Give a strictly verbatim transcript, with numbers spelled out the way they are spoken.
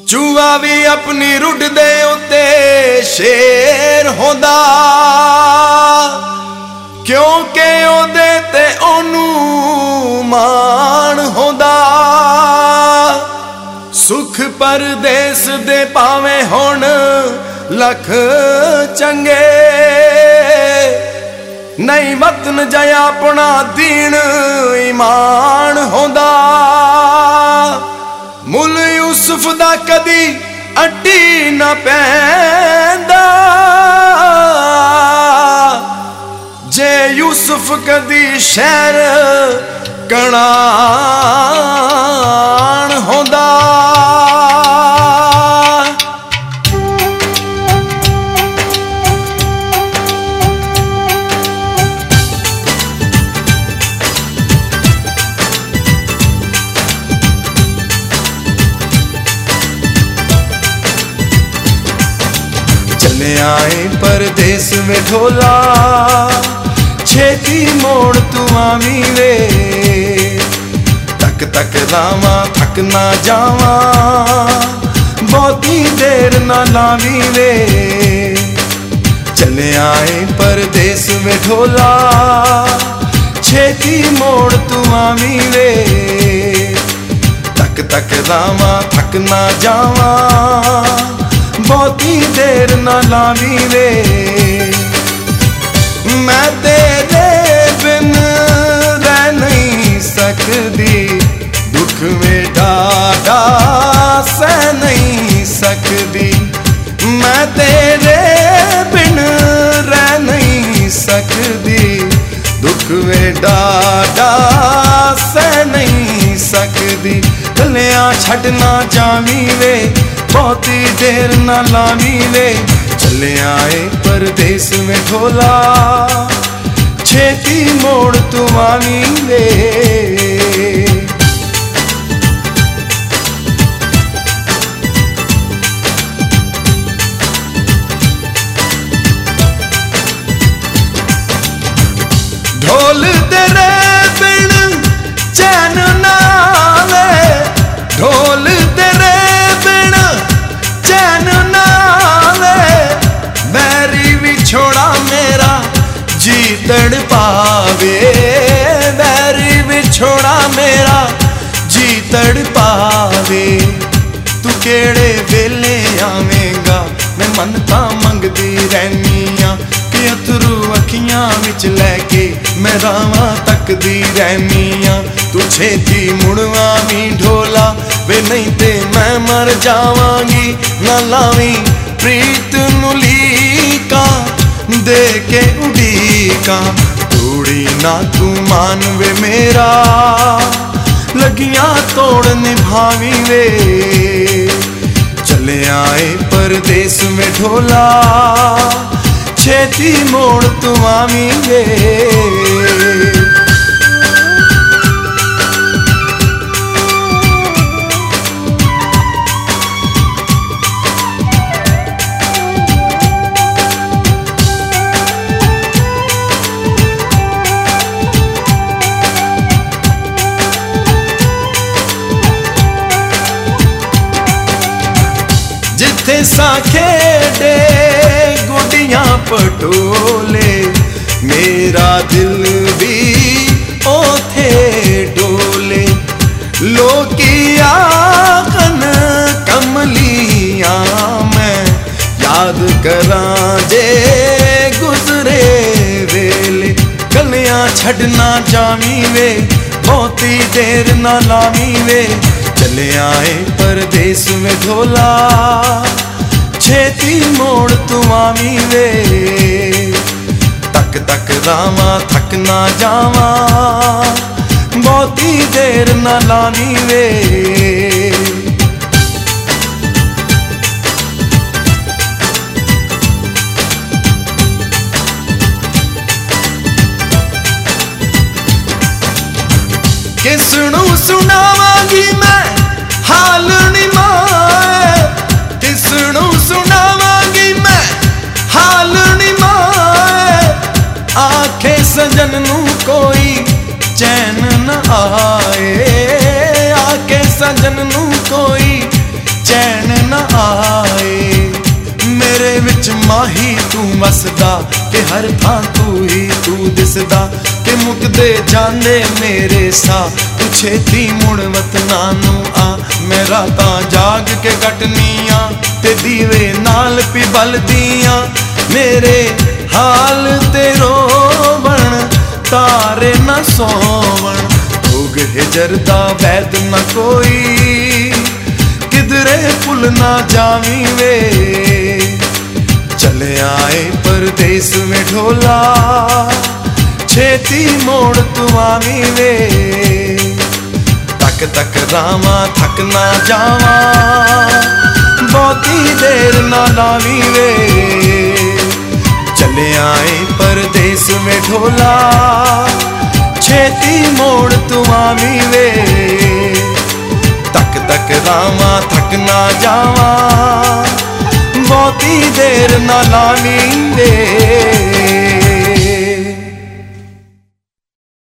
चूहा भी अपनी रुड दे उत्ते शेर होंदा, क्योंकि ओदे ते ओनू मान होंदा। सुख परदेस दे पावे होण लख चंगे, नहीं वतन जया अपना दीन ईमान होंदा। मुल यूसुफ दा कदी अड्डी न पैंदा, जे यूसुफ कदी शहर कणान होंदा। चले आए परदेस में ढोला, छेती मोड़ तू आवी वे। तक तक रावा थक ना जावा, बहुती देर ना लावी वे। चले आए परदेस में ढोला, छेती मोड़ तू आवी वे। तक तक रावा थक ना जावा, बहुती देर ना लावी वे। मैं तेरे बिन रह नहीं सकदी, दुख में डाडा सह नहीं सकदी। मैं तेरे बिन रह नहीं सकदी, दुख में डाडा सह नहीं सकदी। गलियां छड्डना जावी वे, बहुती देर ना लावी वे। चले आए परदेस में ढोला, छेती मोड़ तू आवी वे। ढोल तेरे बिन चैन ना आवे, ढोल तेरे बिन चैन ना आवे। बैरी विछोड़ा मेरा जी तड़ पावे, बैरी विछोड़ा मेरा जी तड़ पावे। तू केड़े वेले आवेगा, मैं मनता मंगदी रहनिया। कि अथरू अखियां विच लैके मैं रावां तकदी रहनिया। तू छेती मुड़वा वी ढोला वे, नहीं ते मैं मर जावांगी। ना लावी प्रीत नू लीका, दे के उड़ीका। तोड़ी ना तू मान वे मेरा, लगियां तोड़ निभावी वे। चले आए परदेस में ढोला, छेती मोड़ तू आवी वे। जिथे सा खेडे गुडियां पटोले, मेरा दिल भी ओथे डोले। लोकी आखन कमलियां मैं याद करां जे गुजरे वेले। गलियां छड्डना जावी वे, बहुती देर ना लावी वे। चले आए परदेस में ढोला, छेती मोड़ तू आवी वे। तक तक रावा थक ना जावा, बहुती देर ना लावी वे। किसनू सुनावांगी मैं हाल नी माए, किसनू सुनावांगी मैं हाल नी माए। आखे सजन नू कोई चैन न आए, आके सजन नू कोई चैन विच माही तू वसदा कि हर थां तू ही तू दिसदा कि मुकदे जांदे मेरे सा तू छेती मुड़ वतना नू आ मैं रातां जाग के कटनियां ते दीवे नाल पिबलदियां मेरे हाल ते रोवण तारे न सोवण भोग हिजर दा वैद न कोई किधरे भुल ना जावी वे चले आए परदेस में ढोला छेती मोड़ तू आवी वे तक तक रामा थक ना जावा बहुती देर ना लावी वे चले आए परदेस में ढोला छेती मोड़ तू आवी वे तक तक रामा थक ना जावा बहुती देर ना लावी वे।